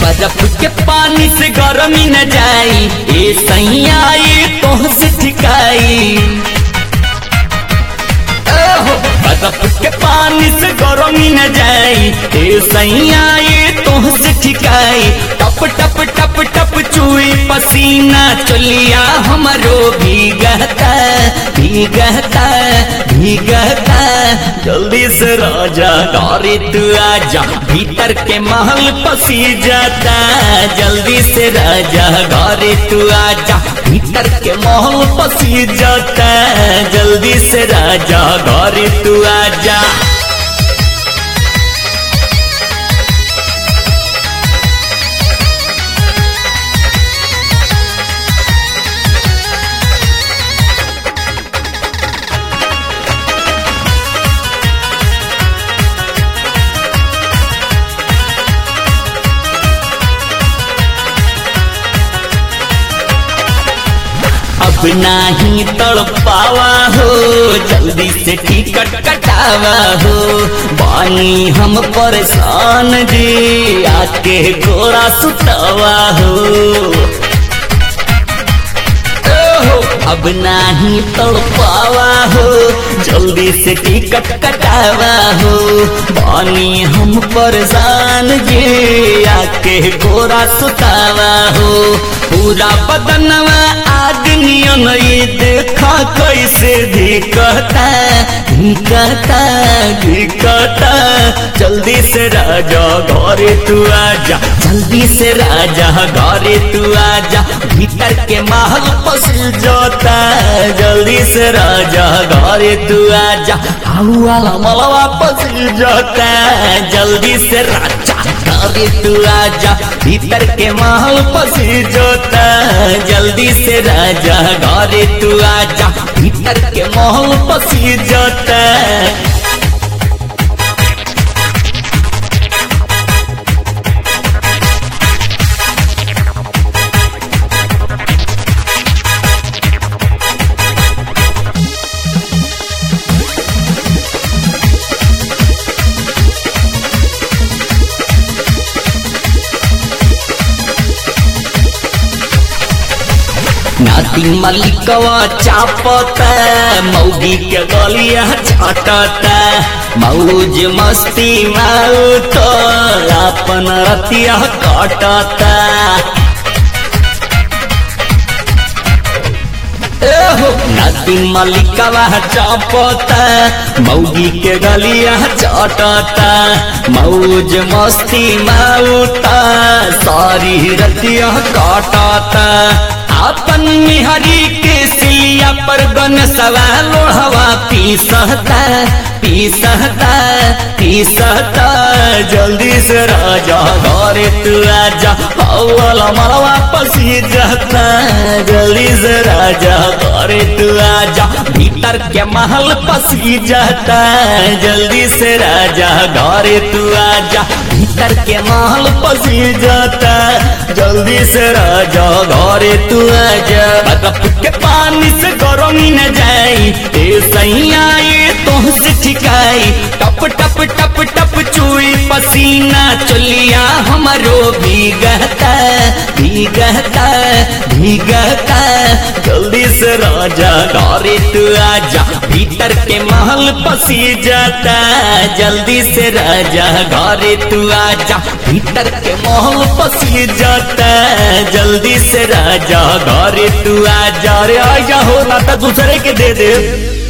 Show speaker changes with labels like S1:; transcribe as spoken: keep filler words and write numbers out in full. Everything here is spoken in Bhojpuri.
S1: बर्फ के पानी से गर्मी न जाई, ए सैया ये तोह से ठिकाई। बर्फ के पानी से गर्मी न जाई, ए सैया ये तोह से ठिकाई। टप टप टप टप चुई पसीना, चलिया हमरो भीगता भीगता भीगता। जल्दी से राजा घरे तू आजा, भीतर के महल पसी जाता। जल्दी से राजा घरे तू आजा, भीतर के महल पसी जाता। जल्दी से राजा घरे तू आजा। अब नाही तड़पावा हो, जल्दी से टिकट कटावा हो। बानी हम परेशान जी, आके घोड़ा सुतावा हो। अब नाही तड़पावा हो, जल्दी से टिकट कटावा हो। बानी हम परेशान जी, आके घोड़ा सुतावा हो। पूरा बदनवा आदमियों ये देखा कैसे धिकता धिकता धिकता। जल्दी से राजा घरे तू आजा, जल्दी से राजा घरे तू आजा। भीतर के महल पसी जाता, जल्दी से राजा घरे तू आजा। हाउ वाला मलवा पसी जाता, जल्दी से राजा घरे तू आजा। भीतर के महल पसी जाता, जल्दी से राजा घरे तू आजा। भीतर के महल पसी जाता। नाती मलिकवा चापता, मौगी के गलिया चाटता। मौज मस्ती माऊ तो अपन रतिया काटता। नाती मलिकवा चापता, मौगी के गलिया चाटता। मौज मस्ती माऊ तो सारी रतिया काटता। अपन मिहरी के सिलिया पर गन सवा लोहवा पीसता पीसता पीसता। जल्दी से राजा घरे तू आजा, वाला मलवा पसी जाता। जल्दी से राजा घरे तू आजा, भीतर के महल पसी जाता। जल्दी से राजा घरे तू आजा, भीतर के महल पसी जाता। जल्दी से राजा घरे तू आजा। बर्फ के पानी से गर्मी न जाई, ए सैया ये तोह से ठिकाई। टप टप टप टप चुई पसीना, चलिया हमरो भीगता भीगता भीगता। जल्दी से राजा घरे तू आजा, भीतर के महल पसी जाता। जल्दी से राजा घरे तू आजा, भीतर के महल पसी जाता। जल्दी से राजा घरे तू आजा। रे आजा हो ना तो दूसरे के दे दे।